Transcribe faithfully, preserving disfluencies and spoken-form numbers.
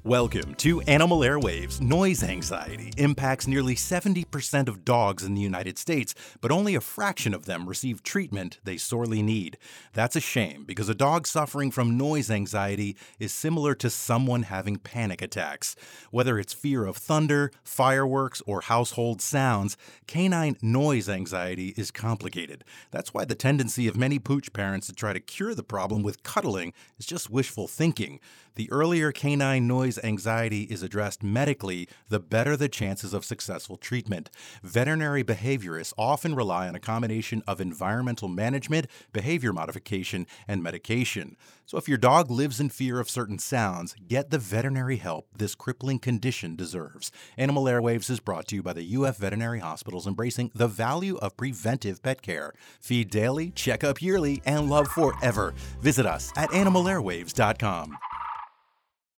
Welcome to Animal Airwaves. Noise anxiety impacts nearly seventy percent of dogs in the United States, but only a fraction of them receive treatment they sorely need. That's a shame, because a dog suffering from noise anxiety is similar to someone having panic attacks. Whether it's fear of thunder, fireworks, or household sounds, canine noise anxiety is complicated. That's why the tendency of many pooch parents to try to cure the problem with cuddling is just wishful thinking. The earlier canine noise anxiety is addressed medically, the better the chances of successful treatment. Veterinary behaviorists often rely on a combination of environmental management, behavior modification, and medication. So if your dog lives in fear of certain sounds, get the veterinary help this crippling condition deserves. Animal Airwaves is brought to you by the U F Veterinary Hospitals, embracing the value of preventive pet care. Feed daily, check up yearly, and love forever. Visit us at animal airwaves dot com.